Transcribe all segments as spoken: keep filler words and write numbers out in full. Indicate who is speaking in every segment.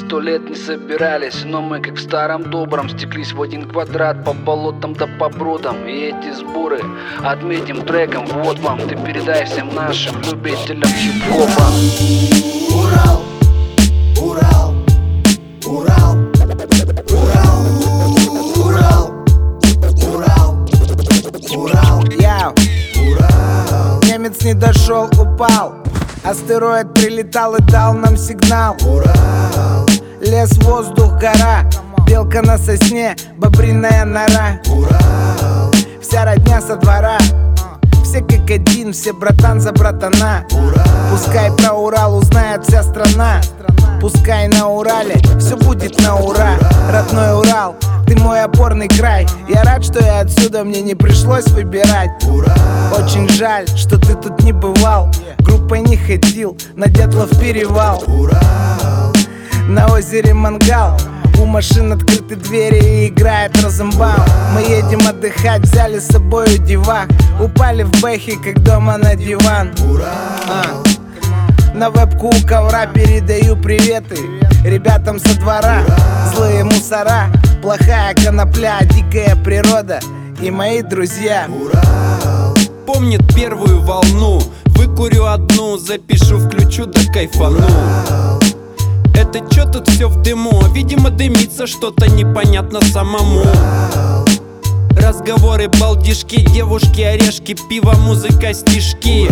Speaker 1: сто лет не собирались, но мы, как в старом добром, стеклись в один квадрат по болотам да по бродам. И эти сборы отметим треком. Вот вам, ты передай всем нашим любителям хип-хопа.
Speaker 2: Урал, Урал, Урал, Урал, Урал, Урал, Урал,
Speaker 3: Яу.
Speaker 2: Урал,
Speaker 3: Немец не дошел, упал. Астероид прилетал и дал нам сигнал.
Speaker 2: Урал,
Speaker 3: Лес, воздух, гора, белка на сосне, бобриная нора.
Speaker 2: Урал,
Speaker 3: Вся родня со двора, все как один, все братан за братана.
Speaker 2: Урал,
Speaker 3: Пускай про Урал узнает вся страна. Пускай на Урале все будет на ура. Родной Урал, ты мой опорный край. Я рад, что я отсюда, мне не пришлось выбирать.
Speaker 2: Урал,
Speaker 3: Очень жаль, что ты тут не бывал. Группой не ходил, на Дятлов перевал.
Speaker 2: Урал,
Speaker 3: На озере мангал, у машин открыты двери и играет Розенбаум. Мы едем отдыхать, взяли с собой девах. Упали в бэхи, как дома на диван. А. На вебку у ковра передаю приветы ребятам со двора. Злые мусора, плохая конопля, дикая природа и мои друзья.
Speaker 2: Урал,
Speaker 4: Помнит первую волну. Выкурю одну, запишу, включу да кайфану. Это чё тут все в дыму? Видимо, дымится что-то непонятно самому. Разговоры, балдишки, девушки, орешки, пиво, музыка, стишки.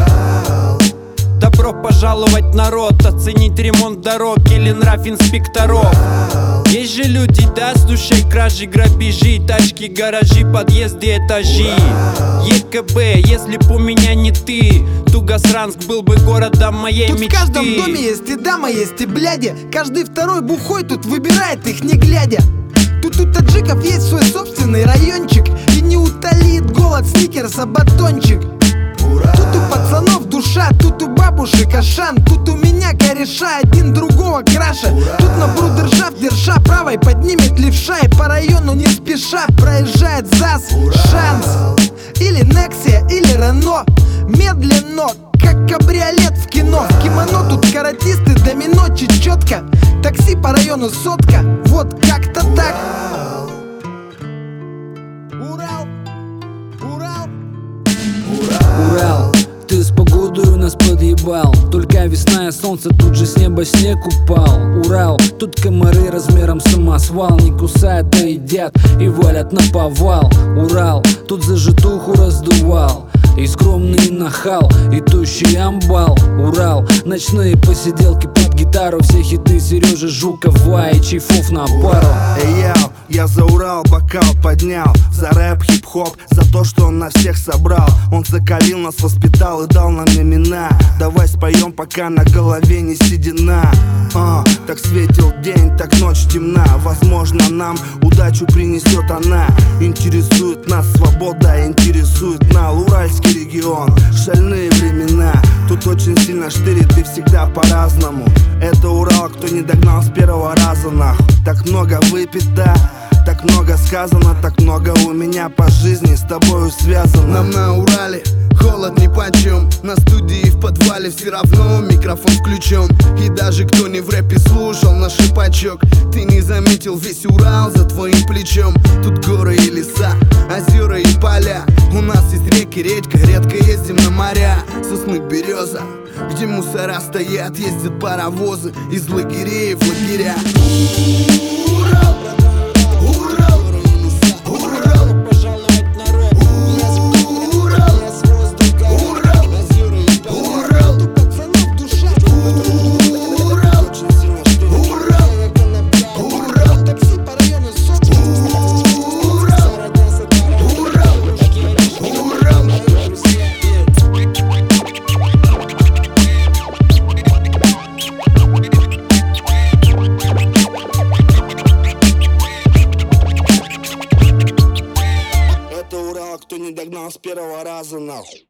Speaker 4: Добро пожаловать, народ, оценить ремонт дорог или нрав инспекторов. Есть же люди, да, с душой кражи, грабежи, тачки, гаражи, подъезды, этажи. ЕКБ, если б у меня не ты, Тугасранск был бы городом моей
Speaker 5: Тут
Speaker 4: мечты.
Speaker 5: в каждом доме есть и дама, есть и бляди. Каждый второй бухой тут выбирает их не глядя. Тут у таджиков есть свой собственный райончик, и не утолит голод сникерса батончик. Тут у пацанов душа, тут у бабушек Ашан. Тут у меня кореша, один другого краша. Тут на брудержав держа правой поднимет левша. И по району не спеша проезжает ЗАЗ, Шанс или Нексия, или Рено. Медленно, как кабриолет в кино. В кимоно тут каратисты, домино, чечетка. Такси по району сотка, вот как-то так. Урал, Урал,
Speaker 6: Урал, ты с погодой у нас подъебал. Только весна и солнце, тут же с неба снег упал. Урал, тут комары размером самосвал. Не кусают, а едят и валят на повал. Урал, тут за житуху раздувал. И скромный нахал, и тощий амбал. Урал, ночные посиделки под гитару. Все хиты Сережи Жукова и Чайфов на пару.
Speaker 7: Эй, яу, я за Урал бокал поднял. За рэп, хип-хоп, за то, что он на всех собрал. Он закалил нас, воспитал и дал нам имена. Давай споем, пока на голове не седина. а, Так светил день, так ночь темна. Возможно, нам удачу принесет она. Интересует нас свобода, интересует нас Уральский регион, шальные времена. Тут очень сильно штырит и всегда по-разному. Это Урал, кто не догнал с первого раза, нахуй. Так много выпито, так много сказано, так много у меня по жизни с тобою связано.
Speaker 2: нам на Урале холод нипочем. На студии в подвале все равно микрофон включен. И даже кто не в рэпе слушал наш шипачок, ты не заметил весь Урал за твоим плечом. Тут горы и леса, озера и поля. У нас есть реки, редька, редко ездим на моря. Сосны, береза, где мусора стоят, ездят паровозы из лагерей в лагеря. Урал, Урал, Урал,
Speaker 4: Пожаловать, народ.
Speaker 2: Урал, Урал, Урал, у пацанов душа. Урал, Урал, Урал, такси по району сотка. Урал, Урал, Урал.
Speaker 7: Это Урал, кто не догнал с первого раза, нахуй.